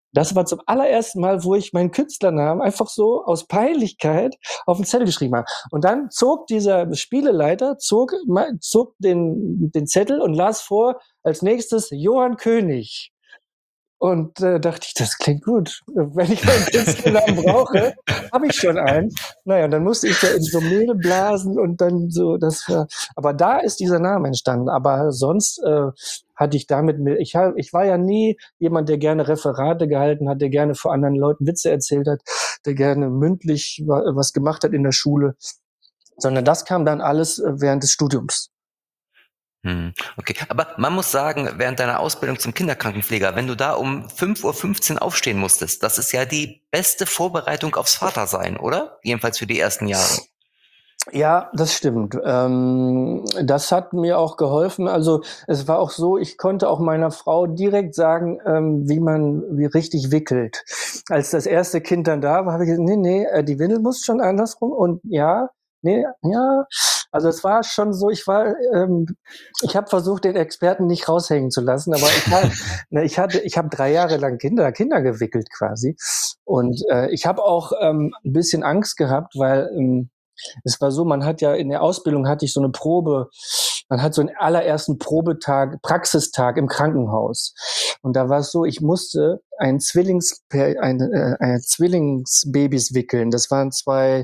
Das war zum allerersten Mal, wo ich meinen Künstlernamen einfach so aus Peinlichkeit auf den Zettel geschrieben habe. Und dann zog dieser Spieleleiter, zog, zog den, den Zettel und las vor, als nächstes Johann König. Und äh, dachte ich, das klingt gut. Wenn ich meinen Künstlernamen brauche, habe ich schon einen. Naja, dann musste ich ja in so Mehl blasen und dann so, das war, aber da ist dieser Name entstanden. Aber sonst äh, hatte ich damit, ich, hab, ich war ja nie jemand, der gerne Referate gehalten hat, der gerne vor anderen Leuten Witze erzählt hat, der gerne mündlich was gemacht hat in der Schule, sondern das kam dann alles während des Studiums. Hm, okay, aber man muss sagen, während deiner Ausbildung zum Kinderkrankenpfleger, wenn du da um fünf Uhr fünfzehn aufstehen musstest, das ist ja die beste Vorbereitung aufs Vatersein, oder? Jedenfalls für die ersten Jahre. Ja, das stimmt. Ähm, das hat mir auch geholfen. Also es war auch so, ich konnte auch meiner Frau direkt sagen, ähm, wie man wie richtig wickelt. Als das erste Kind dann da war, habe ich gesagt, nee, nee, die Windel muss schon andersrum und ja, nee, ja. Also es war schon so, ich war, ähm, ich habe versucht, den Experten nicht raushängen zu lassen, aber ich, war, ne, ich hatte, ich habe drei Jahre lang Kinder, Kinder gewickelt quasi. Und äh, ich habe auch ähm, ein bisschen Angst gehabt, weil ähm, es war so, man hat ja in der Ausbildung hatte ich so eine Probe, man hat so einen allerersten Probetag, Praxistag im Krankenhaus. Und da war es so, ich musste ein Zwillings, ein, äh, ein Zwillingsbabys wickeln. Das waren zwei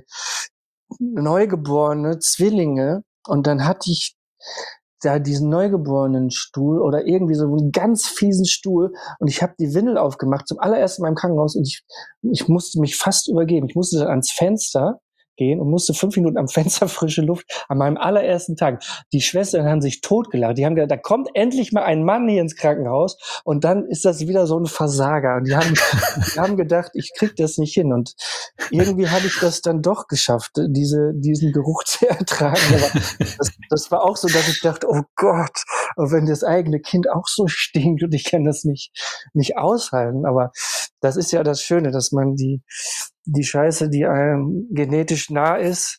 neugeborene Zwillinge. Und dann hatte ich da diesen neugeborenen Stuhl oder irgendwie so einen ganz fiesen Stuhl und ich habe die Windel aufgemacht, zum allerersten Mal im Krankenhaus und ich, ich musste mich fast übergeben. Ich musste dann ans Fenster gehen und musste fünf Minuten am Fenster frische Luft an meinem allerersten Tag. Die Schwestern haben sich totgelacht. Die haben gedacht, da kommt endlich mal ein Mann hier ins Krankenhaus und dann ist das wieder so ein Versager. Und die haben, die haben gedacht, ich krieg das nicht hin. Und irgendwie habe ich das dann doch geschafft, diese, diesen Geruch zu ertragen. Aber das, das war auch so, dass ich dachte, oh Gott, wenn das eigene Kind auch so stinkt und ich kann das nicht, nicht aushalten. Aber das ist ja das Schöne, dass man die, die Scheiße, die einem genetisch nah ist,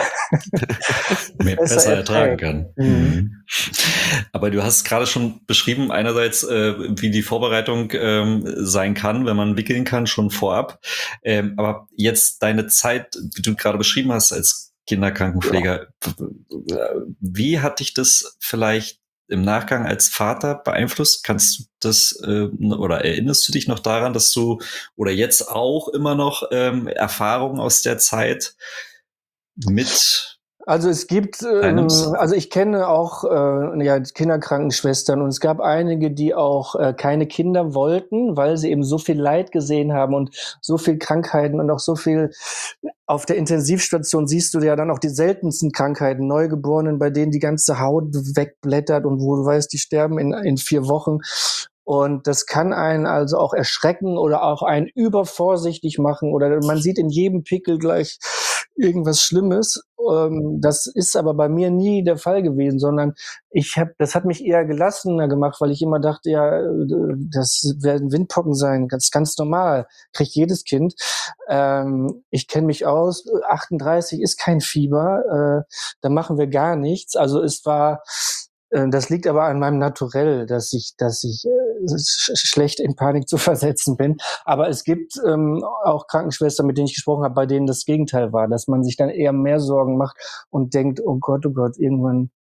besser, besser ertragen kann. Mhm. Mhm. Aber du hast gerade schon beschrieben, einerseits, äh, wie die Vorbereitung ähm, sein kann, wenn man wickeln kann, schon vorab. Ähm, aber jetzt deine Zeit, wie du gerade beschrieben hast, als Kinderkrankenpfleger, ja. Wie hat dich das vielleicht im Nachgang als Vater beeinflusst? Kannst du das äh, oder erinnerst du dich noch daran, dass du oder jetzt auch immer noch ähm, Erfahrungen aus der Zeit mit Also es gibt, ähm, also ich kenne auch äh, ja, Kinderkrankenschwestern und es gab einige, die auch äh, keine Kinder wollten, weil sie eben so viel Leid gesehen haben und so viel Krankheiten und auch so viel auf der Intensivstation siehst du ja dann auch die seltensten Krankheiten, Neugeborenen, bei denen die ganze Haut wegblättert und wo du weißt, die sterben in, in vier Wochen. Und das kann einen also auch erschrecken oder auch einen übervorsichtig machen oder man sieht in jedem Pickel gleich irgendwas Schlimmes. Das ist aber bei mir nie der Fall gewesen, sondern ich habe, das hat mich eher gelassener gemacht, weil ich immer dachte, ja, das werden Windpocken sein, ganz, ganz normal, kriegt jedes Kind. Ähm, ich kenne mich aus, achtunddreißig ist kein Fieber, äh, da machen wir gar nichts. Also es war, äh, das liegt aber an meinem Naturell, dass ich, dass ich äh, sch schlecht in Panik zu versetzen bin. Aber es gibt ähm, auch Krankenschwestern, mit denen ich gesprochen habe, bei denen das Gegenteil war, dass man sich dann eher mehr Sorgen macht und denkt, oh Gott, oh Gott, irgendwann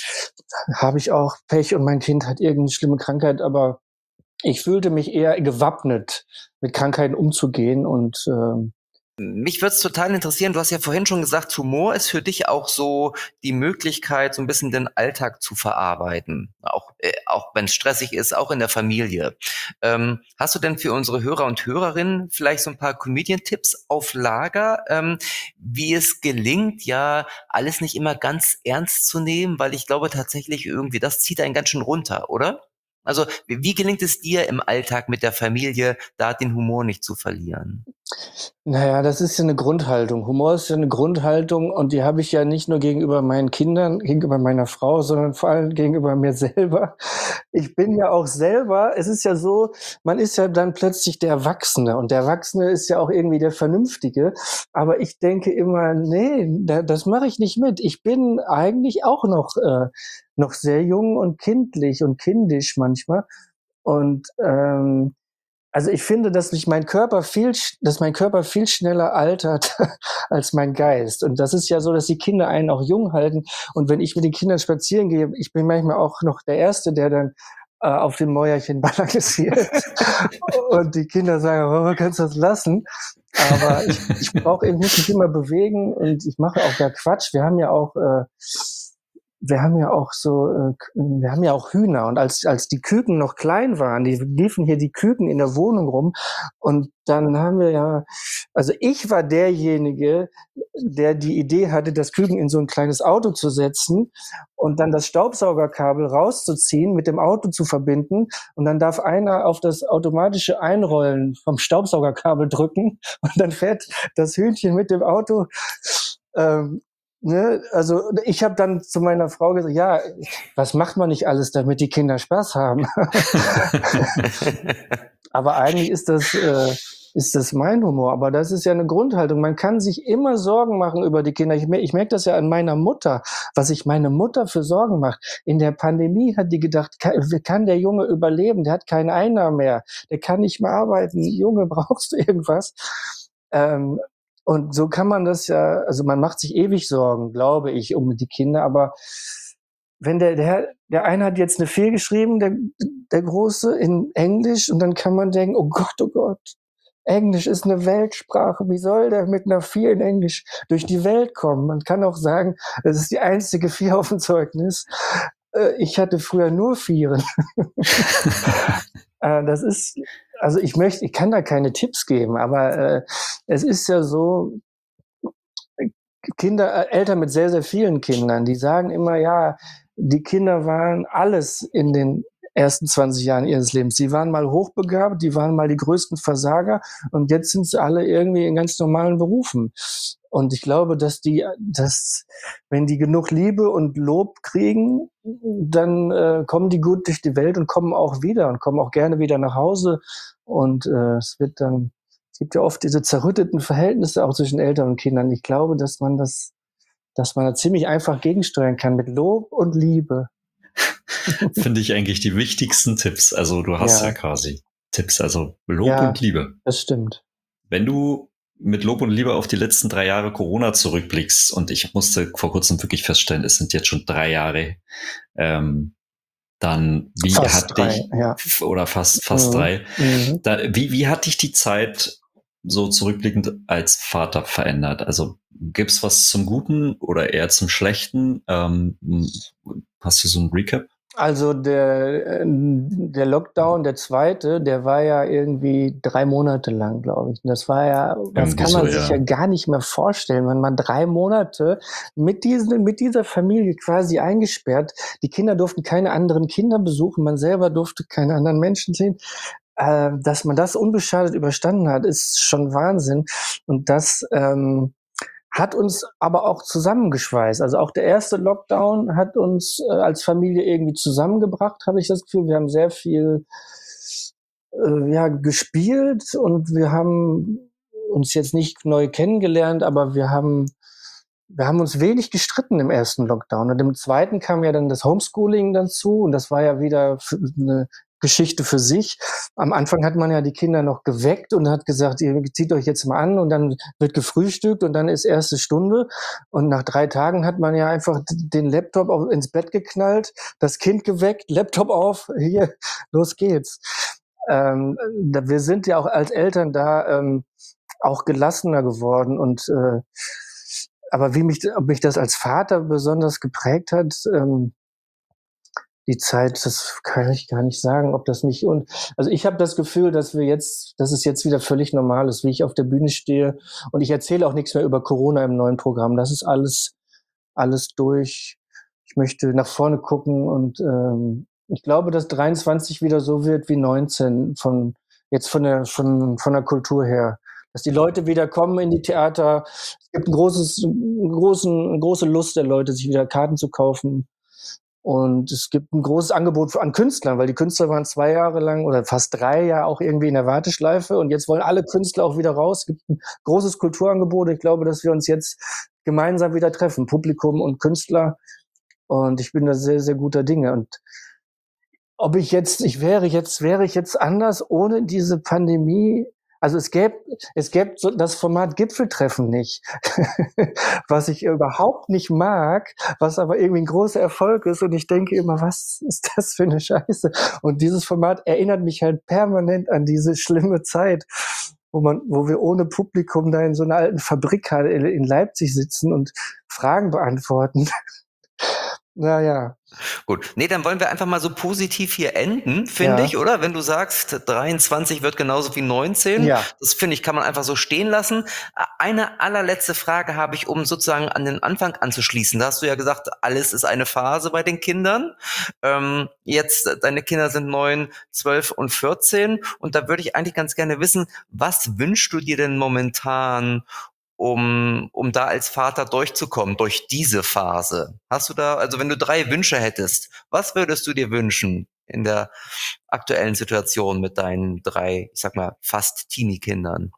habe ich auch Pech und mein Kind hat irgendeine schlimme Krankheit, aber ich fühlte mich eher gewappnet, mit Krankheiten umzugehen und ähm, mich würde es total interessieren, du hast ja vorhin schon gesagt, Humor ist für dich auch so die Möglichkeit, so ein bisschen den Alltag zu verarbeiten, auch, äh, auch wenn es stressig ist, auch in der Familie. Ähm, hast du denn für unsere Hörer und Hörerinnen vielleicht so ein paar Comedian-Tipps auf Lager, ähm, wie es gelingt, ja, alles nicht immer ganz ernst zu nehmen, weil ich glaube tatsächlich irgendwie, das zieht einen ganz schön runter, oder? Also wie, wie gelingt es dir im Alltag mit der Familie, da den Humor nicht zu verlieren? Naja, das ist ja eine Grundhaltung. Humor ist ja eine Grundhaltung und die habe ich ja nicht nur gegenüber meinen Kindern, gegenüber meiner Frau, sondern vor allem gegenüber mir selber. Ich bin ja auch selber, es ist ja so, man ist ja dann plötzlich der Erwachsene und der Erwachsene ist ja auch irgendwie der Vernünftige. Aber ich denke immer, nee, da, das mache ich nicht mit. Ich bin eigentlich auch noch, äh, noch sehr jung und kindlich und kindisch manchmal. Und ähm, Also, ich finde, dass sich mein Körper viel sch dass mein Körper viel schneller altert als mein Geist. Und das ist ja so, dass die Kinder einen auch jung halten. Und wenn ich mit den Kindern spazieren gehe, ich bin manchmal auch noch der Erste, der dann, äh, auf dem Mäuerchen balanciert. Und die Kinder sagen: „Mama, kannst du das lassen?“ Aber ich ich brauche eben muss mich immer bewegen und ich mache auch gar Quatsch. Wir haben ja auch, äh wir haben ja auch so, äh, K wir haben ja auch Hühner und als als die Küken noch klein waren, die liefen hier die Küken in der Wohnung rum und dann haben wir ja also ich war derjenige, der die Idee hatte, das Küken in so 'n kleines Auto zu setzen und dann das Staubsaugerkabel rauszuziehen, mit dem Auto zu verbinden und dann darf einer auf das automatische Einrollen vom Staubsaugerkabel drücken und dann fährt das Hühnchen mit dem Auto, ähm, ne? Also, ich habe dann zu meiner Frau gesagt: „Ja, was macht man nicht alles, damit die Kinder Spaß haben?“ Aber eigentlich ist das äh, ist das mein Humor. Aber das ist ja 'ne Grundhaltung. Man kann sich immer Sorgen machen über die Kinder. Ich mer ich merke das ja an meiner Mutter, was sich meine Mutter für Sorgen macht. In der Pandemie hat die gedacht: „Ka wie kann der Junge überleben? Der hat keine Einnahmen mehr. Der kann nicht mehr arbeiten. Junge, brauchst du irgendwas?“ Ähm, und so kann man das ja also, man macht sich ewig Sorgen, glaube ich, um die Kinder, aber wenn der der der eine hat jetzt 'ne vier geschrieben, der der Große, in Englisch und dann kann man denken: „Oh Gott, oh Gott, Englisch ist 'ne Weltsprache. Wie soll der mit 'ner vier in Englisch durch die Welt kommen?“ Man kann auch sagen, das ist die einzige vier aufm Zeugnis. Äh, ich hatte früher nur Vieren. Äh, das ist also, ich möchte ich kann da keine Tipps geben, aber, äh, es ist ja so Kinder äh, Eltern mit sehr, sehr vielen Kindern, die sagen immer: „Ja, die Kinder waren alles in den ersten zwanzig Jahren ihres Lebens. Sie waren mal hochbegabt, die waren mal die größten Versager und jetzt sind sie alle irgendwie in ganz normalen Berufen.“ Und ich glaube, dass die dass wenn die genug Liebe und Lob kriegen, dann, äh, kommen die gut durch die Welt und kommen auch wieder und kommen auch gerne wieder nach Hause. Und, äh, es wird dann es gibt ja oft diese zerrütteten Verhältnisse auch zwischen Eltern und Kindern. Ich glaube, dass man das dass man da ziemlich einfach gegensteuern kann mit Lob und Liebe. Finde ich eigentlich die wichtigsten Tipps. Also, du hast ja Ja. quasi Tipps, also Lob Ja, und Liebe. das stimmt. Wenn du mit Lob und Liebe auf die letzten drei Jahre Corona zurückblickst und ich musste vor Kurzem wirklich feststellen, es sind jetzt schon drei Jahre, ähm, dann wie Fast hat drei, dich ja. f oder fast fast Mhm, drei mhm. da wie wie hat dich die Zeit so zurückblickend als Vater verändert? Also, gibt's was zum Guten oder eher zum Schlechten? Ähm, hm, hast du so 'n Recap? Also, der äh, der Lockdown, der zweite, der war ja irgendwie drei Monate lang, glaube ich. Und das war ja das Irgendwie kann so, man sich ja ja. gar nicht mehr vorstellen, wenn man drei Monate mit diesen mit dieser Familie quasi eingesperrt die Kinder durften keine anderen Kinder besuchen, man selber durfte keine anderen Menschen sehen. Äh, dass man das unbeschadet überstanden hat, ist schon Wahnsinn. Und das, ähm, hat uns aber auch zusammengeschweißt. Also, auch der erste Lockdown hat uns, äh, als Familie irgendwie zusammengebracht, habe ich das Gefühl. Wir haben sehr viel, äh, ja, gespielt und wir haben uns jetzt nicht neu kennengelernt, aber wir haben wir haben uns wenig gestritten im ersten Lockdown. Und im zweiten kam ja dann das Homeschooling dazu und das war ja wieder f 'ne Geschichte für sich. Am Anfang hat man ja die Kinder noch geweckt und hat gesagt: „Ihr zieht euch jetzt mal an“ und dann wird gefrühstückt und dann ist erste Stunde. Und nach drei Tagen hat man ja einfach d den Laptop au ins Bett geknallt, das Kind geweckt, Laptop auf: „Hier, los geht's.“ Ähm, da wir sind ja auch als Eltern da, ähm, auch gelassener geworden und, äh aber wie mich d ob mich das als Vater besonders geprägt hat, ähm die Zeit, das kann ich gar nicht sagen, ob das mich und also, ich habe das Gefühl, dass wir jetzt dass es jetzt wieder völlig normal ist, wie ich auf der Bühne stehe. Und ich erzähle auch nix mehr über Corona im neuen Programm. Das ist alles alles durch. Ich möchte nach vorne gucken und, ähm, ich glaube, dass dreiundzwanzig wieder so wird wie neunzehn von jetzt von der von von der Kultur her. Dass die Leute wieder kommen in die Theater. Es gibt 'n großes 'n großen 'ne große Lust der Leute, sich wieder Karten zu kaufen. Und es gibt 'n großes Angebot f an Künstlern, weil die Künstler waren zwei Jahre lang oder fast drei ja auch irgendwie in der Warteschleife und jetzt wollen alle Künstler auch wieder raus. Es gibt 'n großes Kulturangebot. Ich glaube, dass wir uns jetzt gemeinsam wieder treffen, Publikum und Künstler. Und ich bin da sehr, sehr guter Dinge und ob ich jetzt, ich wäre jetzt, wäre ich jetzt anders ohne diese Pandemie? Also es gäbe, es gäbe so das Format Gipfeltreffen nicht, was ich überhaupt nicht mag, was aber irgendwie ein großer Erfolg ist. Und ich denke immer, was ist das für eine Scheiße? Und dieses Format erinnert mich halt permanent an diese schlimme Zeit, wo man, wo wir ohne Publikum da in so einer alten Fabrikhalle in Leipzig sitzen und Fragen beantworten. Naja. Gut. Nee, dann wollen wir einfach mal so positiv hier enden, finde Ja. ich, oder? Wenn du sagst, dreiundzwanzig wird genauso wie neunzehn. Ja. Das finde ich, kann man einfach so stehen lassen. Eine allerletzte Frage habe ich, um sozusagen an den Anfang anzuschließen. Da hast du ja gesagt, alles ist eine Phase bei den Kindern. Ähm, jetzt, deine Kinder sind neun, zwölf und vierzehn. Und da würde ich eigentlich ganz gerne wissen, was wünschst du dir denn momentan, um, um da als Vater durchzukommen, durch diese Phase? Hast du da, also wenn du drei Wünsche hättest, was würdest du dir wünschen in der aktuellen Situation mit deinen drei, ich sag mal, fast Teenie-Kindern?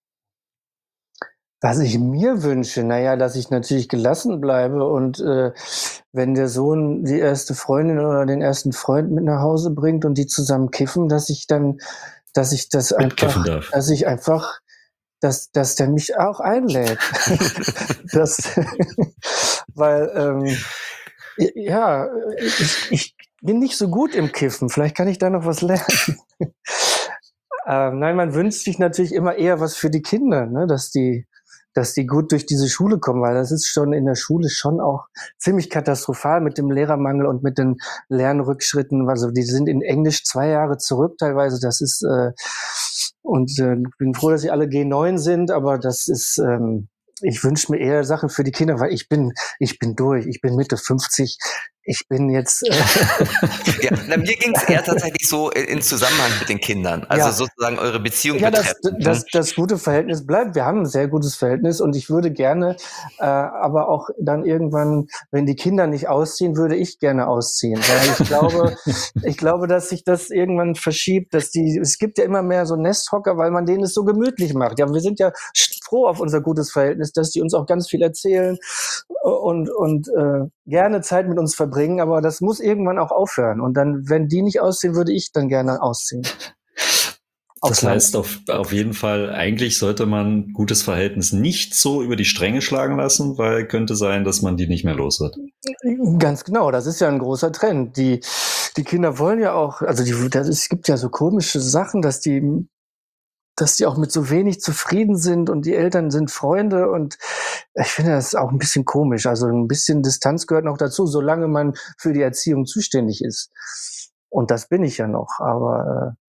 Was ich mir wünsche, naja, dass ich natürlich gelassen bleibe und äh, wenn der Sohn die erste Freundin oder den ersten Freund mit nach Hause bringt und die zusammen kiffen, dass ich dann, dass ich das einfach, darf. dass ich einfach, dass, dass der mich auch einlädt. das, weil, ähm, ja, ich, ich bin nicht so gut im Kiffen. Vielleicht kann ich da noch was lernen. ähm, nein, man wünscht sich natürlich immer eher was für die Kinder, ne, dass die, dass die gut durch diese Schule kommen, weil das ist schon in der Schule schon auch ziemlich katastrophal mit dem Lehrermangel und mit den Lernrückschritten. Also die sind in Englisch zwei Jahre zurück teilweise. Das ist äh, und äh, bin froh, dass sie alle G neun sind, aber das ist, ähm, ich wünsche mir eher Sachen für die Kinder, weil ich bin, ich bin durch, ich bin Mitte fünfzig. Ich bin jetzt. Äh ja, na, mir ging es eher tatsächlich so in Zusammenhang mit den Kindern, also Ja. sozusagen eure Beziehung Ja, das, betreffend. das, das gute Verhältnis bleibt. Wir haben ein sehr gutes Verhältnis und ich würde gerne, äh, aber auch dann irgendwann, wenn die Kinder nicht ausziehen, würde ich gerne ausziehen, weil ich glaube, ich glaube, dass sich das irgendwann verschiebt, dass die, es gibt ja immer mehr so Nesthocker, weil man denen es so gemütlich macht. Ja, wir sind ja froh auf unser gutes Verhältnis, dass die uns auch ganz viel erzählen und und äh, gerne Zeit mit uns verbringen, aber das muss irgendwann auch aufhören. Und dann, wenn die nicht ausziehen, würde ich dann gerne ausziehen. Das heißt auf, auf jeden Fall, eigentlich sollte man gutes Verhältnis nicht so über die Stränge schlagen lassen, weil könnte sein, dass man die nicht mehr los wird. Ganz genau, das ist ja ein großer Trend. Die, die Kinder wollen ja auch, also die, das, es gibt ja so komische Sachen, dass die, dass die auch mit so wenig zufrieden sind und die Eltern sind Freunde und ich finde das auch ein bisschen komisch. Also ein bisschen Distanz gehört noch dazu, solange man für die Erziehung zuständig ist. Und das bin ich ja noch, aber äh,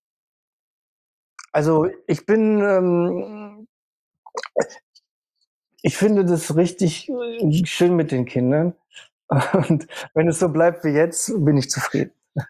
also ich bin, ähm, ich finde das richtig schön mit den Kindern. Und wenn es so bleibt wie jetzt, bin ich zufrieden.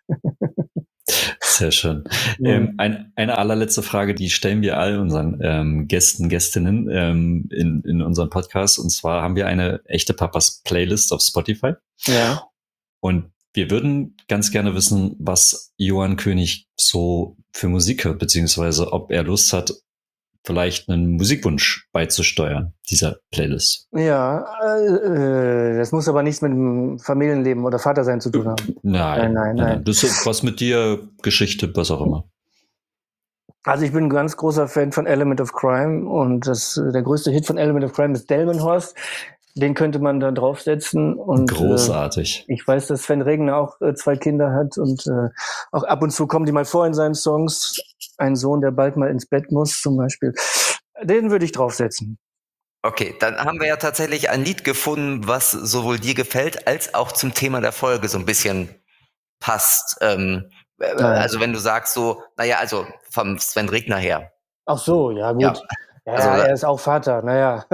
Sehr schön. Ja. Ähm, ein, eine allerletzte Frage, die stellen wir all unseren ähm, Gästen, Gästinnen ähm, in, in unserem Podcast. Und zwar haben wir eine echte Papas Playlist auf Spotify. Ja. Und wir würden ganz gerne wissen, was Johann König so für Musik hört, beziehungsweise ob er Lust hat, vielleicht einen Musikwunsch beizusteuern, dieser Playlist. Ja, äh, das muss aber nichts mit dem Familienleben oder Vatersein zu tun haben. Nein, Nein, nein, nein. Das ist was mit dir, Geschichte, was auch immer. Also ich bin ein ganz großer Fan von Element of Crime und das, der größte Hit von Element of Crime ist Delmenhorst. Den könnte man da draufsetzen. Und, großartig. Äh, ich weiß, dass Sven Regner auch äh, zwei Kinder hat und äh, auch ab und zu kommen die mal vor in seinen Songs. Ein Sohn, der bald mal ins Bett muss zum Beispiel. Den würde ich draufsetzen. Okay, dann haben wir ja tatsächlich ein Lied gefunden, was sowohl dir gefällt, als auch zum Thema der Folge so ein bisschen passt. Ähm, äh, also wenn du sagst so, naja, also vom Sven Regner her. Ach so, ja gut. Ja. Ja, Also, er ist auch Vater, naja.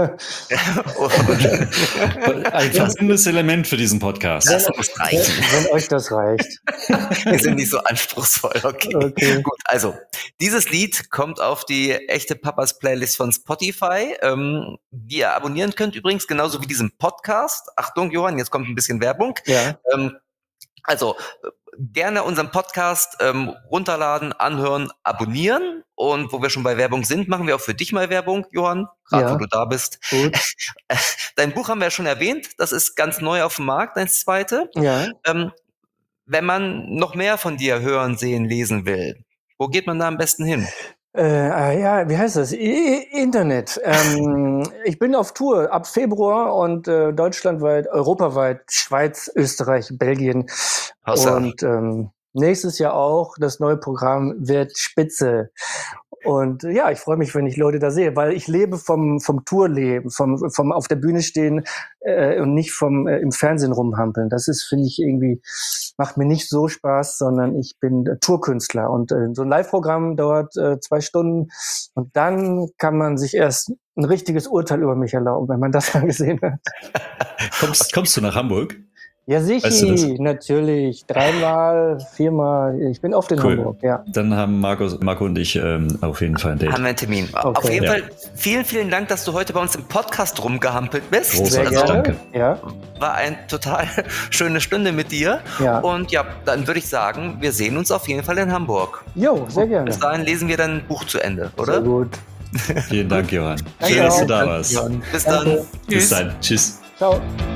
Ein passendes Element für diesen Podcast. Das muss reichen. Wenn, wenn euch das reicht. Wir sind nicht so anspruchsvoll, okay. Okay. Gut, also, dieses Lied kommt auf die echte Papas Playlist von Spotify, ähm, die ihr abonnieren könnt, übrigens genauso wie diesen Podcast. Achtung, Johann, jetzt kommt ein bisschen Werbung. Ja. Ähm, also, gerne unseren Podcast ähm, runterladen, anhören, abonnieren. Und wo wir schon bei Werbung sind, machen wir auch für dich mal Werbung, Johann, gerade Ja. wo du da bist. Gut. Dein Buch haben wir ja schon erwähnt. Das ist ganz neu auf dem Markt, dein zweite. Ja. Ähm, wenn man noch mehr von dir hören, sehen, lesen will, wo geht man da am besten hin? Äh, ja, wie heißt das? I Internet. Ähm, ich bin auf Tour ab Februar und äh, deutschlandweit, europaweit, Schweiz, Österreich, Belgien. Außer und ähm, nächstes Jahr auch. Das neue Programm wird spitze. Und äh, ja, ich freue mich, wenn ich Leute da sehe, weil ich lebe vom vom Tourleben, vom vom auf der Bühne stehen äh, und nicht vom äh, im Fernsehen rumhampeln. Das ist, finde ich, irgendwie macht mir nicht so Spaß, sondern ich bin äh, Tourkünstler und äh, so ein Live-Programm dauert äh, zwei Stunden und dann kann man sich erst ein richtiges Urteil über mich erlauben, wenn man das dann gesehen hat. kommst, kommst du nach Hamburg? Ja, sicher, Weißt du das? natürlich. Dreimal, viermal. Ich bin oft in Cool. Hamburg, ja. Dann haben Marco, Marco und ich ähm, auf jeden Fall ein Date. haben wir einen Termin. Okay. Auf jeden Ja. Fall vielen, vielen Dank, dass du heute bei uns im Podcast rumgehampelt bist. Großartig. Sehr Also, gerne. danke. Ja, war eine total schöne Stunde mit dir. ja. Und ja, dann würde ich sagen, wir sehen uns auf jeden Fall in Hamburg. Jo, sehr gerne. Bis dahin lesen wir dein Buch zu Ende, Sehr oder? gut. Vielen Dank, Johann. Danke Schön, dass du auch. da Danke, warst. Johann. Bis Danke. dann. Bis Tschüss. dann. Tschüss. Ciao.